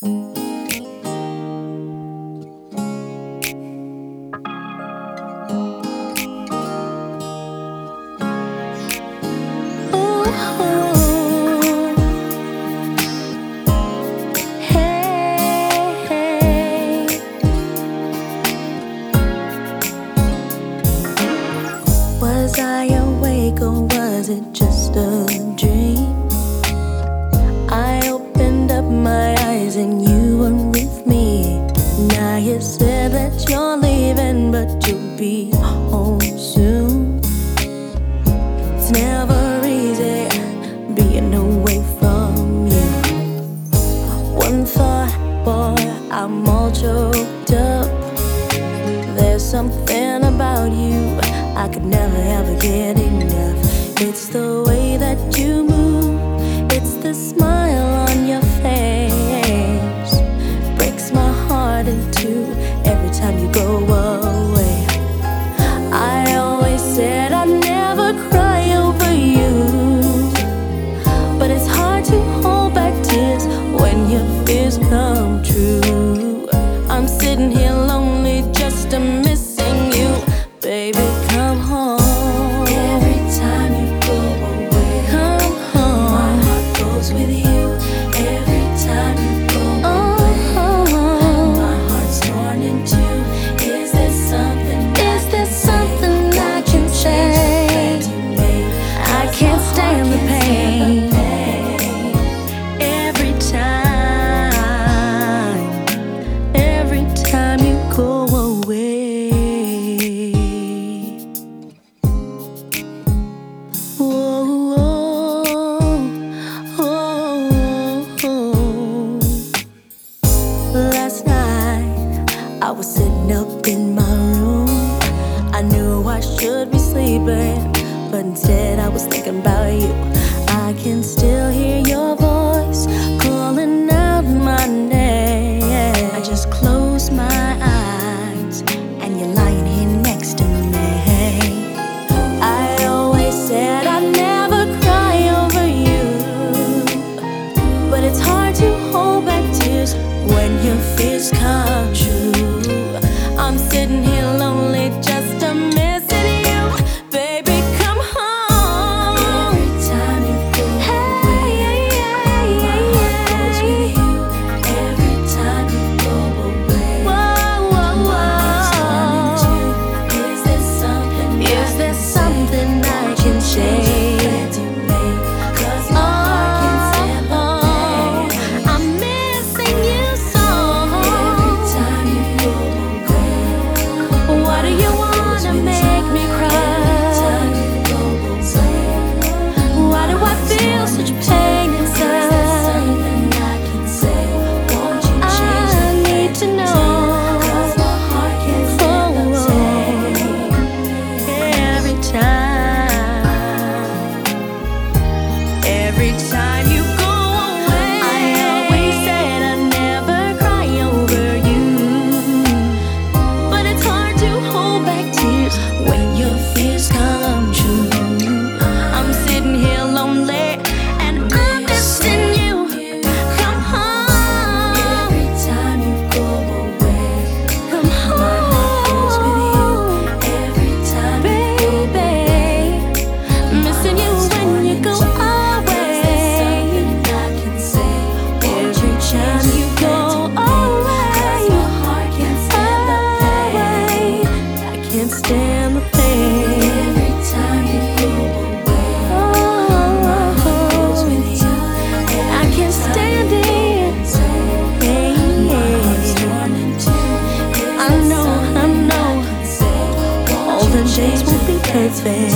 Was I awake or was it just a dream? I opened up my eyes and you were with me. Now you said that you're leaving, but you'll be home soon. It's never easy being away from you. One thought, boy, I'm all choked up. There's something about you I could never ever get enough. It's the way that you move, it's the smile on your face. Breaks my heart in two every time you go away. I always said I'd never cry over you, but it's hard to hold back tears when your fears come true. I'm sitting here lonely just a missing you. Baby, come home. Every time you go away, Come home. my heart goes with you. Every time you go away, my heart's torn in two. Is there something I can say? I can't stand the pain. Every time you go away. Whoa, oh, oh. Last night I was sitting up in my room. I knew I should be sleeping, but instead I was thinking about you. I can still hear your voice calling out my name. I just close my eyes and you're lying here next to me. I always said I'd never cry over you, but it's hard to hold back tears when your fears come true. I'm sitting here lonely just a missing you. Baby, come home. Every time you go away, my heart goes with you. Every time you go away, my heart's torn in two. Is there something I can say? Cause my heart can't stand the pain. I'm missing you so. Every time you go away, Why do you wanna make me cry? every time you go away, Why do I feel such pain is inside? there something I can say? Won't you change I the need to know. Cause my heart can't stand the pain. Every time you go away, I always said I'd never cry over you, but it's hard to hold back tears when your fears come true. I'm sitting here lonely and I'm missing you. Come home. Every time you go away, Come my heart goes with you. home. Every time you go away, Missing you when you go away. I can say. Won't Every you time change you it go to me? Cause my heart can't stand the pain. I can't stand the pain. Every time you go away, my heart goes with you. I can't stand it. My heart's torn in two. Is I there know, something I know. can say? Won't All you the days change won't be the perfect.